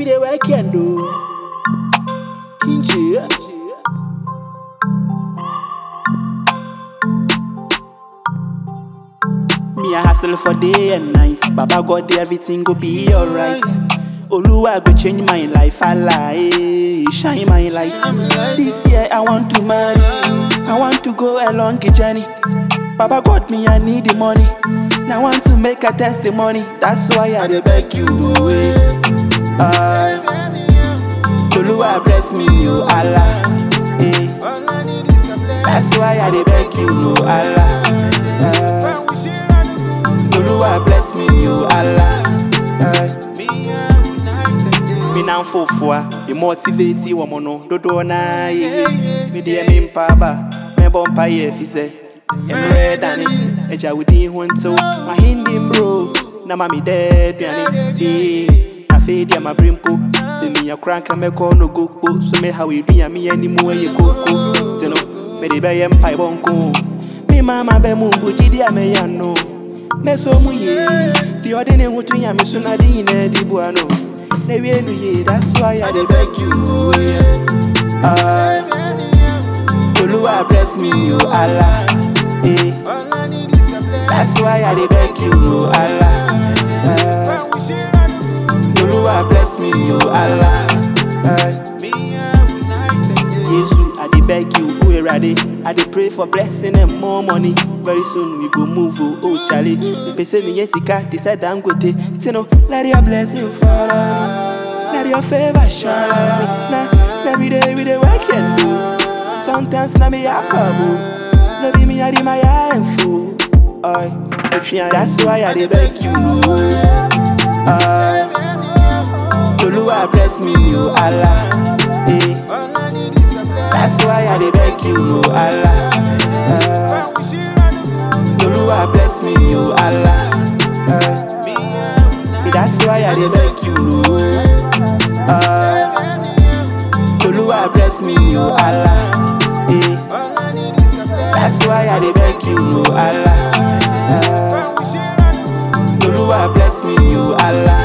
we dey work and do. Kinche. Me a hustle for day and night. Baba God, everything go be alright. Oluwa go change my life, Allah, shine my light. This year I want to marry, I want to go a long journey. Baba God, me I need the money. Now I want to make a testimony. That's why I dey beg you away. Oluwa bless me, oh Allah. That's why I dey beg you, oh Allah. Oluwa bless me, oh Allah. Me now fofua, me motivate you woman dodo na ye. Me dey me mpaba, me bompa ye fi say. Emre dani, eja wudi hunto. My hindi bro, na mami dead yani. Na fe dia ma brimpo. Se me ya crank me call no go po. So me how we do me anymore ye koko. Tino, me dey be empire bonko. Me mama be mu buji dia me ya no. Me so mu ye, the ordinary wutu ya me so na di ine di buano. That's why I dey beg you. Oluwa bless me, oh Allah. That's why I dey beg you, oh Allah. Oluwa bless me, oh Allah. Yesu, I dey beg you, oh Erade. I dey pray for blessing and more money. Very soon we go move, oh Charlie. They say me yesika, they said I'm good. Tino, let your blessing follow me. Let your favor shine on me. Every day we dey work and do. Sometimes na me a couple. No be me a di my info. That's why I dey beg you. Oluwa bless me, oh Allah. That's why I dey beg you, oh Allah. Oluwa bless me, oh Allah. That's why I dey beg you. Oluwa bless me, oh Allah. That's why I dey beg you, oh Allah. Oluwa bless me, oh Allah.